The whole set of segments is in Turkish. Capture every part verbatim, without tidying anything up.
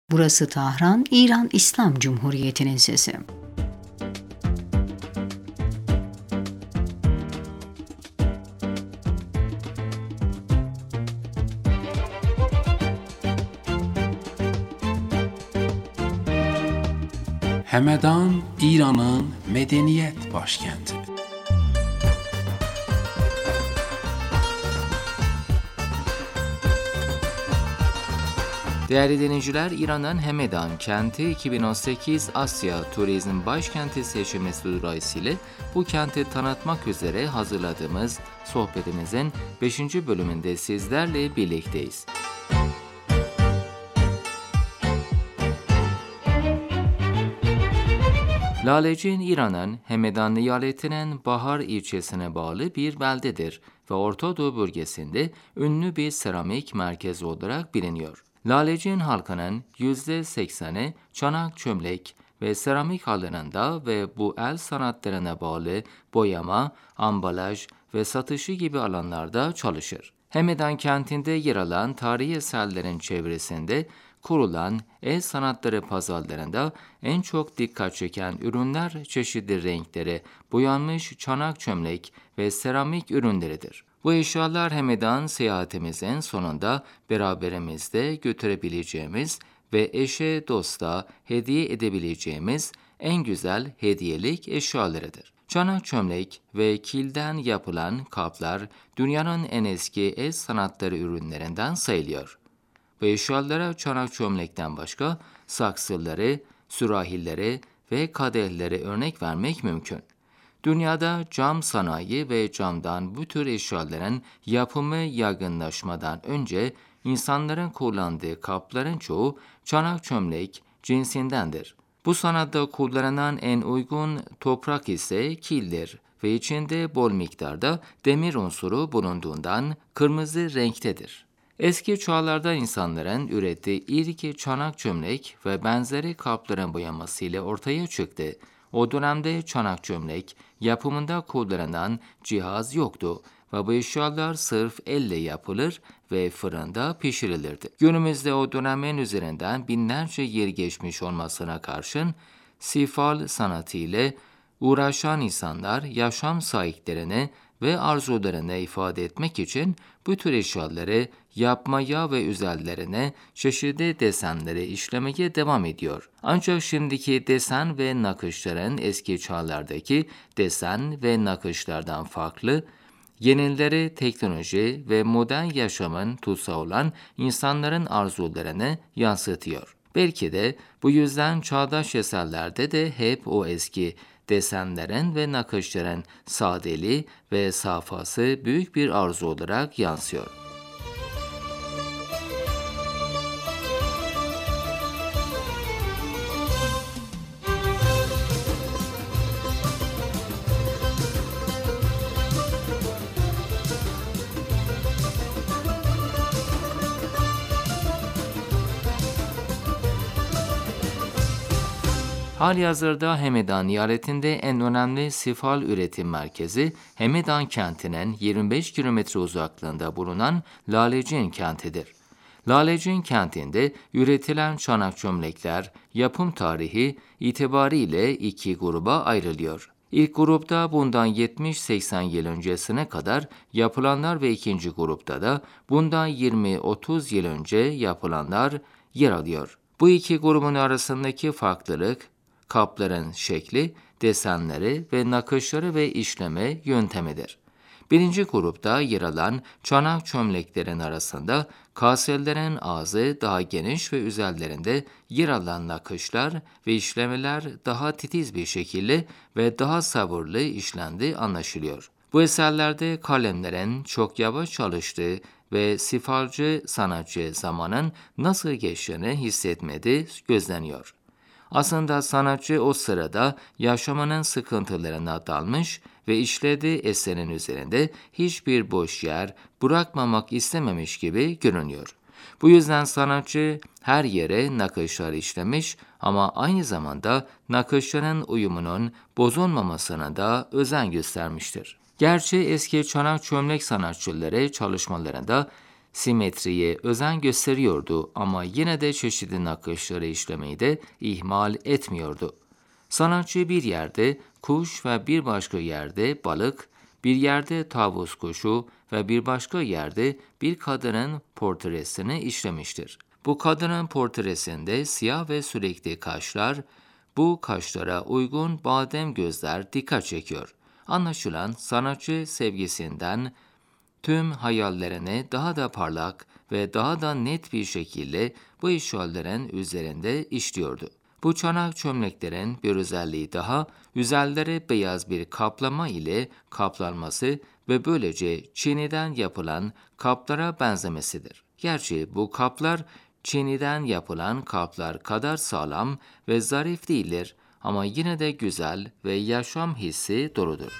Burası Tahran, İran İslam Cumhuriyeti'nin sesi. Həmədan İranın medeniyet başkenti. Değerli dinleyiciler, İran'ın Həmədan kenti iki bin on sekiz Asya Turizm Başkenti seçilmesi dolayısıyla bu kenti tanıtmak üzere hazırladığımız sohbetimizin beşinci bölümünde sizlerle birlikteyiz. Lalecin, İran'ın Həmədan eyaletinin Bahar ilçesine bağlı bir beldedir ve Orta Doğu bölgesinde ünlü bir seramik merkezi olarak biliniyor. Lalecin halkının yüzde sekseni çanak, çömlek ve seramik alanında ve bu el sanatlarına bağlı boyama, ambalaj ve satışı gibi alanlarda çalışır. Həmədan kentinde yer alan tarihi eserlerin çevresinde kurulan el sanatları pazarlarında en çok dikkat çeken ürünler çeşitli renkleri, boyanmış çanak, çömlek ve seramik ürünleridir. Bu eşyalar Həmədan seyahatimizin sonunda beraberimizde götürebileceğimiz ve eşe dosta hediye edebileceğimiz en güzel hediyelik eşyalarıdır. Çanak, çömlek ve kilden yapılan kaplar dünyanın en eski el sanatları ürünlerinden sayılıyor. Bu eşyalara çanak, çömlekten başka saksıları, sürahileri ve kadehleri örnek vermek mümkün. Dünyada cam sanayi ve camdan bu tür eşyaların yapımı yaygınlaşmadan önce insanların kullandığı kapların çoğu çanak, çömlek cinsindendir. Bu sanatta kullanılan en uygun toprak ise kildir ve içinde bol miktarda demir unsuru bulunduğundan kırmızı renktedir. Eski çağlarda insanların ürettiği ilk çanak, çömlek ve benzeri kapların boyamasıyla ortaya çıktı. O dönemde çanak, çömlek yapımında kullanılan cihaz yoktu ve bu eşyalar sırf elle yapılır ve fırında pişirilirdi. Günümüzde o dönemin üzerinden binlerce yıl geçmiş olmasına karşın sifal sanatı ile uğraşan insanlar yaşam sahiplerini ve arzularını ifade etmek için bu tür eşyaları yapmaya ve üzerlerine çeşitli desenleri işlemeye devam ediyor. Ancak şimdiki desen ve nakışların eski çağlardaki desen ve nakışlardan farklı, yenileri teknoloji ve modern yaşamın tutsağı olan insanların arzularını yansıtıyor. Belki de bu yüzden çağdaş eserlerde de hep o eski desenlerin ve nakışların sadeliği ve safhası büyük bir arzu olarak yansıyor. Halihazırda Həmədan eyaletinde en önemli sifal üretim merkezi Həmədan kentinin yirmi beş kilometre uzaklığında bulunan Lalecin kentidir. Lalecin kentinde üretilen çanak, çömlekler yapım tarihi itibariyle iki gruba ayrılıyor. İlk grupta bundan yetmiş seksen yıl öncesine kadar yapılanlar ve ikinci grupta da bundan yirmi otuz yıl önce yapılanlar yer alıyor. Bu iki grubun arasındaki farklılık kapların şekli, desenleri ve nakışları ve işleme yöntemidir. Birinci grupta yer alan çanak, çömleklerin arasında kaselerin ağzı daha geniş ve üzerlerinde yer alan nakışlar ve işlemeler daha titiz bir şekilde ve daha sabırlı işlendiği anlaşılıyor. Bu eserlerde kalemlerin çok yavaş çalıştığı ve sifalcı sanatçı zamanın nasıl geçtiğini hissetmediği gözleniyor. Aslında sanatçı o sırada yaşamanın sıkıntılarına dalmış ve işlediği eserin üzerinde hiçbir boş yer bırakmamak istememiş gibi görünüyor. Bu yüzden sanatçı her yere nakışlar işlemiş ama aynı zamanda nakışların uyumunun bozulmamasına da özen göstermiştir. Gerçi eski çanak, çömlek sanatçıları çalışmalarında simetriye özen gösteriyordu ama yine de çeşitli nakışları işlemeyi de ihmal etmiyordu. Sanatçı bir yerde kuş ve bir başka yerde balık, bir yerde tavus kuşu ve bir başka yerde bir kadının portresini işlemiştir. Bu kadının portresinde siyah ve sürekli kaşlar, bu kaşlara uygun badem gözler dikkat çekiyor. Anlaşılan sanatçı sevgisinden tüm hayallerini daha da parlak ve daha da net bir şekilde bu eşyaların üzerinde işliyordu. Bu çanak çömleklerin bir özelliği daha, üzerleri beyaz bir kaplama ile kaplanması ve böylece çiniden yapılan kaplara benzemesidir. Gerçi bu kaplar çiniden yapılan kaplar kadar sağlam ve zarif değildir ama yine de güzel ve yaşam hissi doludur.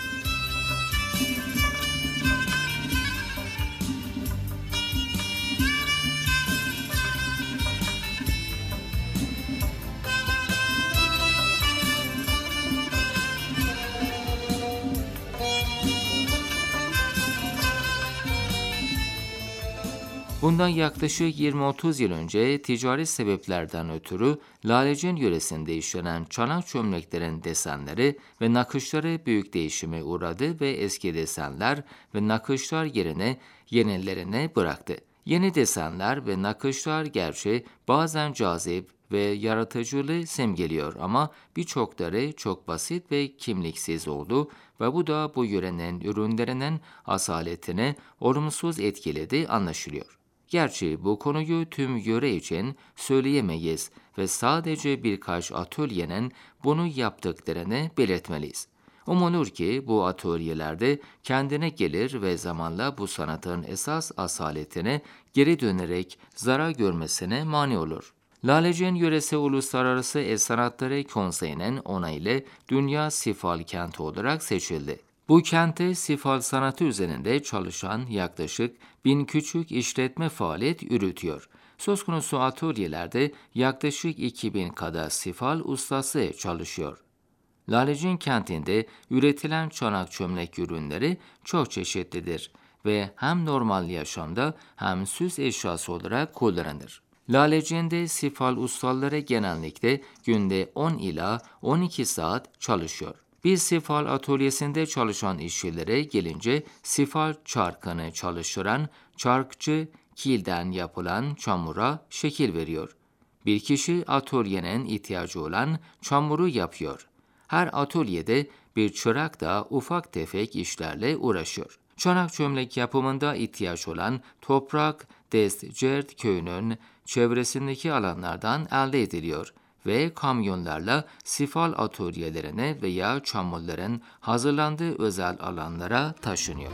Bundan yaklaşık yirmi otuz yıl önce ticari sebeplerden ötürü Lalecin yöresinde işlenen çanak çömleklerin desenleri ve nakışları büyük değişime uğradı ve eski desenler ve nakışlar yerine yenilerini bıraktı. Yeni desenler ve nakışlar gerçi bazen cazip ve yaratıcılığı simgeliyor ama birçokları çok basit ve kimliksiz oldu ve bu da bu yörenin ürünlerinin asaletini olumsuz etkiledi anlaşılıyor. Gerçi bu konuyu tüm yöre için söyleyemeyiz ve sadece birkaç atölyenin bunu yaptıklarını belirtmeliyiz. Umulur ki bu atölyelerde kendine gelir ve zamanla bu sanatın esas asaletine geri dönerek zarar görmesine mani olur. Lalecin yöresi Uluslararası El Sanatları Konseyi'nin onayıyla Dünya Sifal Kenti olarak seçildi. Bu kente sifal sanatı üzerinde çalışan yaklaşık bin küçük işletme faaliyet yürütüyor. Söz konusu atölyelerde yaklaşık iki bin kadar sifal ustası çalışıyor. Lalecin kentinde üretilen çanak çömlek ürünleri çok çeşitlidir ve hem normal yaşamda hem süs eşyası olarak kullanılır. Lalecin'de sifal ustaları genellikle günde on ila on iki saat çalışıyor. Bir sifal atölyesinde çalışan işçilere gelince sifal çarkını çalıştıran çarkçı kilden yapılan çamura şekil veriyor. Bir kişi atölyenin ihtiyacı olan çamuru yapıyor. Her atölyede bir çırak da ufak tefek işlerle uğraşıyor. Çanak çömlek yapımında ihtiyaç olan toprak Destcert köyünün çevresindeki alanlardan elde ediliyor ve kamyonlarla sifal atölyelerine veya çamurların hazırlandığı özel alanlara taşınıyor.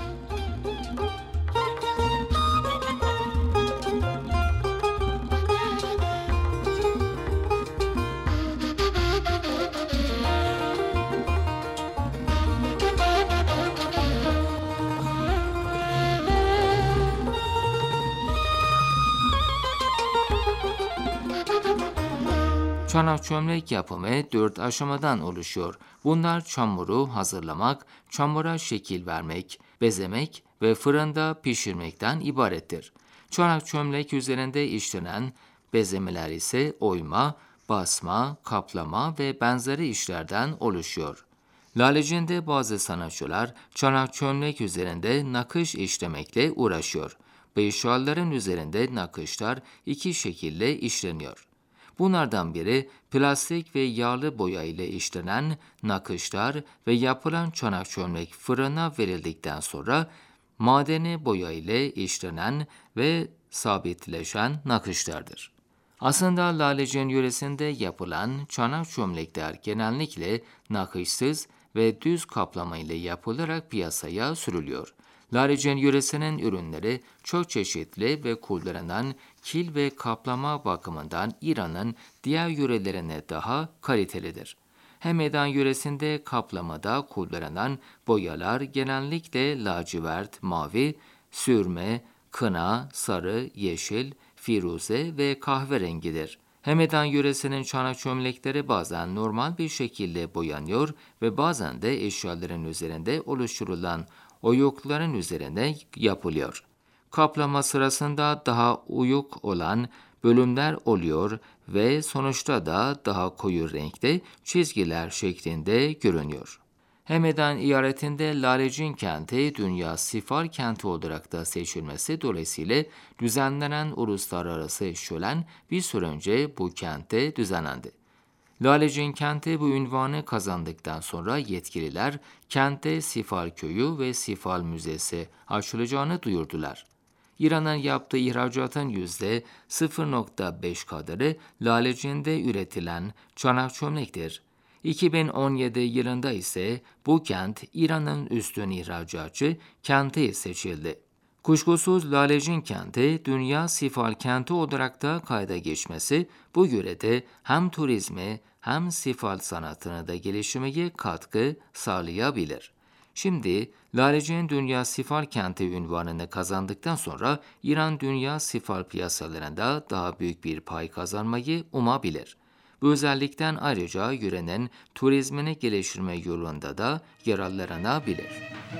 Çanak çömlek yapımı dört aşamadan oluşuyor. Bunlar çamuru hazırlamak, çamura şekil vermek, bezemek ve fırında pişirmekten ibarettir. Çanak çömlek üzerinde işlenen bezemeler ise oyma, basma, kaplama ve benzeri işlerden oluşuyor. Lalecin'de bazı sanatçılar çanak çömlek üzerinde nakış işlemekle uğraşıyor. Bu eşyaların üzerinde nakışlar iki şekilde işleniyor. Bunlardan biri plastik ve yağlı boya ile işlenen nakışlar ve yapılan çanak çömlek fırına verildikten sonra madeni boya ile işlenen ve sabitleşen nakışlardır. Aslında Lalecin yöresinde yapılan çanak çömlekler genellikle nakışsız ve düz kaplama ile yapılarak piyasaya sürülüyor. Lalecin yöresinin ürünleri çok çeşitli ve kullanılan kil ve kaplama bakımından İran'ın diğer yörelerine daha kalitelidir. Hemedan yöresinde kaplamada kullanılan boyalar genellikle lacivert, mavi, sürme, kına, sarı, yeşil, firuze ve kahverengidir. Hemedan yöresinin çanak çömlekleri bazen normal bir şekilde boyanıyor ve bazen de eşyaların üzerinde oluşturulan oyukların üzerine yapılıyor. Kaplama sırasında daha uyuk olan bölümler oluyor ve sonuçta da daha koyu renkte çizgiler şeklinde görünüyor. Hemedan eyaletinde Lalecin kenti Dünya Sifal Kenti olarak da seçilmesi dolayısıyla düzenlenen uluslararası şölen bir süre önce bu kentte düzenlendi. Lalecin kenti bu unvanı kazandıktan sonra yetkililer kentte Sifal Köyü ve Sifal Müzesi açılacağını duyurdular. İran'ın yaptığı ihracatın yüzde sıfır nokta beş kadarı Lalecin'de üretilen çanak çömlektir. iki bin on yedi yılında ise bu kent İran'ın üstün ihracatçı kenti seçildi. Kuşkusuz Lalecin kenti Dünya Sifal Kenti olarak da kayda geçmesi bu yörede hem turizme hem sifal sanatına da gelişmeye katkı sağlayabilir. Şimdi Lalecin Dünya Sifal Kenti unvanını kazandıktan sonra İran dünya sifal piyasalarında daha büyük bir pay kazanmayı umabilir. Bu özellikten ayrıca yörenin turizmini geliştirme yolunda da yararlanabilir.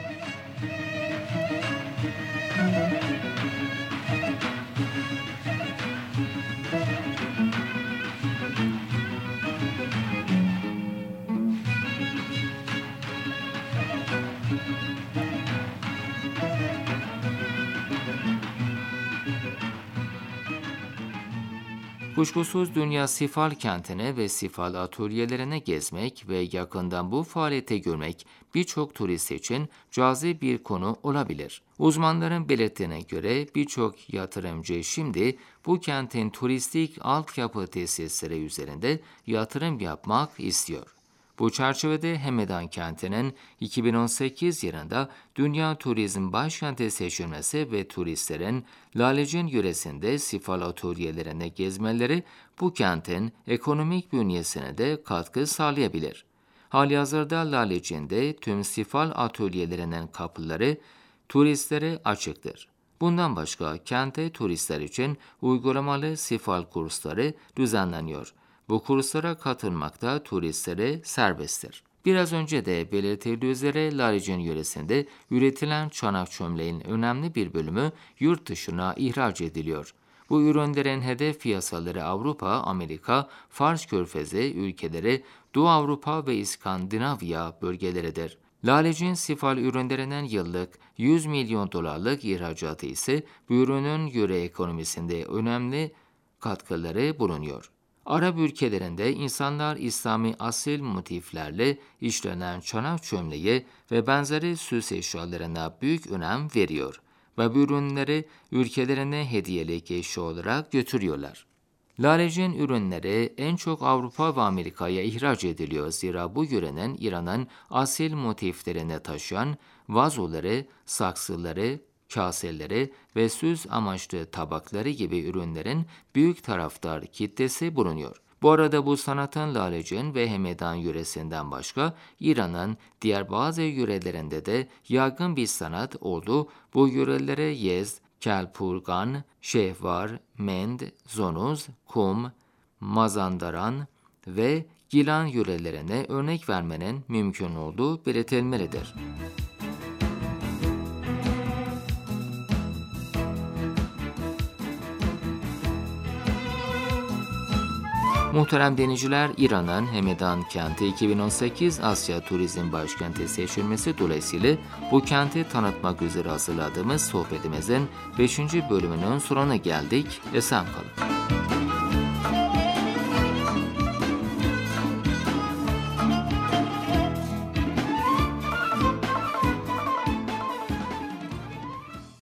Kuşkusuz Dünya Sifal Kenti'ne ve sifal atölyelerine gezmek ve yakından bu faaliyeti görmek birçok turist için cazip bir konu olabilir. Uzmanların belirttiğine göre birçok yatırımcı şimdi bu kentin turistik altyapı tesisleri üzerinde yatırım yapmak istiyor. Bu çerçevede Hemedan kentinin iki bin on sekiz yılında Dünya Turizm Başkenti seçilmesi ve turistlerin Lalecin yöresinde sifal atölyelerine gezmeleri bu kentin ekonomik bünyesine de katkı sağlayabilir. Halihazırda Lalecin'de tüm sifal atölyelerinin kapıları turistlere açıktır. Bundan başka kente turistler için uygulamalı sifal kursları düzenleniyor. Bu kurslara katılmak da turistlere serbesttir. Biraz önce de belirtildiği üzere Lalecin yöresinde üretilen çanak çömleğin önemli bir bölümü yurt dışına ihraç ediliyor. Bu ürünlerin hedef piyasaları Avrupa, Amerika, Fars Körfezi ülkeleri, Doğu Avrupa ve İskandinavya bölgeleridir. Lalecin sifal ürünlerinin yıllık yüz milyon dolarlık ihracatı ise bu ürünün yöre ekonomisinde önemli katkıları bulunuyor. Arap ülkelerinde insanlar İslami asil motiflerle işlenen çanak çömleği ve benzeri süs eşyalarına büyük önem veriyor ve bu ürünleri ülkelerine hediyelik eşya olarak götürüyorlar. Lalecin ürünleri en çok Avrupa ve Amerika'ya ihraç ediliyor zira bu yörenin İran'ın asil motiflerini taşıyan vazoları, saksıları, kaseleri ve süs amaçlı tabakları gibi ürünlerin büyük taraftar kitlesi bulunuyor. Bu arada bu sanatın Lalecin ve Hemedan yöresinden başka İran'ın diğer bazı yörelerinde de yaygın bir sanat olduğu bu yörelere Yezd, Kelpurgan, Şehvar, Mend, Zonuz, Kum, Mazandaran ve Gilan yörelerine örnek vermenin mümkün olduğu belirtilmelidir. Muhterem dinleyiciler, İran'ın Hemedan kenti iki bin on sekiz Asya Turizm Başkenti seçilmesi dolayısıyla bu kenti tanıtmak üzere hazırladığımız sohbetimizin beşinci bölümünün sonuna geldik. Esen kalın.